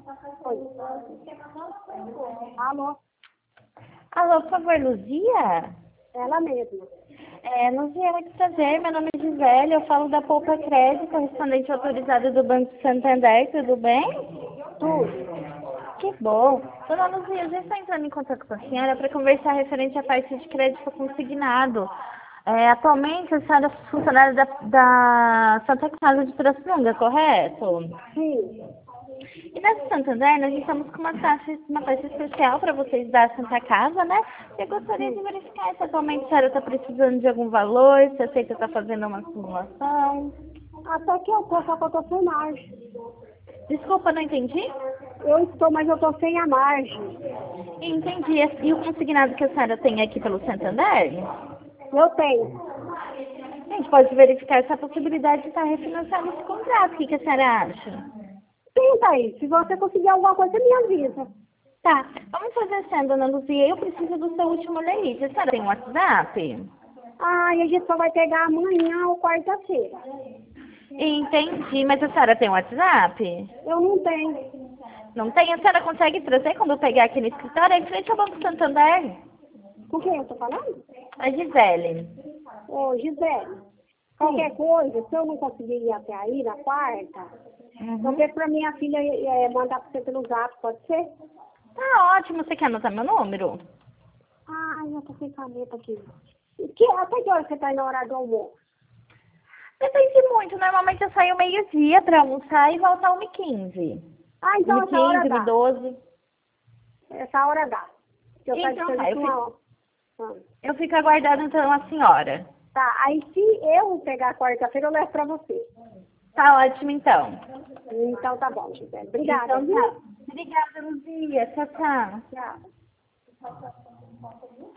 Oi. Alô? Alô, por favor, Luzia? Ela mesma. Luzia, muito prazer. Meu nome é Gisele, eu falo da Poupa Crédito, correspondente autorizada do Banco Santander, tudo bem? Tudo. Que bom. Dona Luzia, eu já estou entrando em contato com a senhora para conversar referente à parte de crédito consignado. Atualmente, a senhora é funcionária da Santa Casa de Pirassununga, correto? Sim. E na Santander, nós estamos com uma taxa especial para vocês da Santa Casa, né? Eu gostaria de verificar se atualmente a senhora está precisando de algum valor, se aceita estar fazendo uma simulação. Até que eu tô, só que eu tô sem margem. Desculpa, não entendi? Eu estou, mas eu tô sem a margem. Entendi. E o consignado que a senhora tem aqui pelo Santander? Eu tenho. A gente pode verificar essa possibilidade de estar refinanciando esse contrato. O que a senhora acha? Tenta aí. Se você conseguir alguma coisa, me avisa. Tá, vamos fazer assim, dona Luzia. Eu preciso do seu último limite. A senhora tem um WhatsApp? Ah, e a gente só vai pegar amanhã ou quarta-feira. Entendi, mas a senhora tem um WhatsApp? Eu não tenho. Não tem? A senhora consegue trazer quando eu pegar aqui no escritório? É em frente ao Banco Santander. Com quem eu tô falando? A Gisele. Ô, Gisele. Qualquer coisa, se eu não conseguir ir até aí na quarta, eu peço pra minha filha mandar pra você pelo zap, pode ser? Tá ótimo. Você quer anotar meu número? Ah, eu tô sem caneta aqui. Até que hora você tá aí na hora do almoço? Depende muito. Normalmente eu saio meio-dia pra almoçar e volto às 1h15. Ah, então essa hora 1h15, dá. 1h12. Essa hora dá. Que eu Então faço tá, isso uma hora. Ah. eu fico aguardando então a senhora. Tá, aí se eu pegar quarta-feira, eu levo pra você. Tá ótimo então. Então tá bom, Gisele. Obrigada, Então viu? tá. Obrigada, Luzia. Tchau, tchau. Tchau.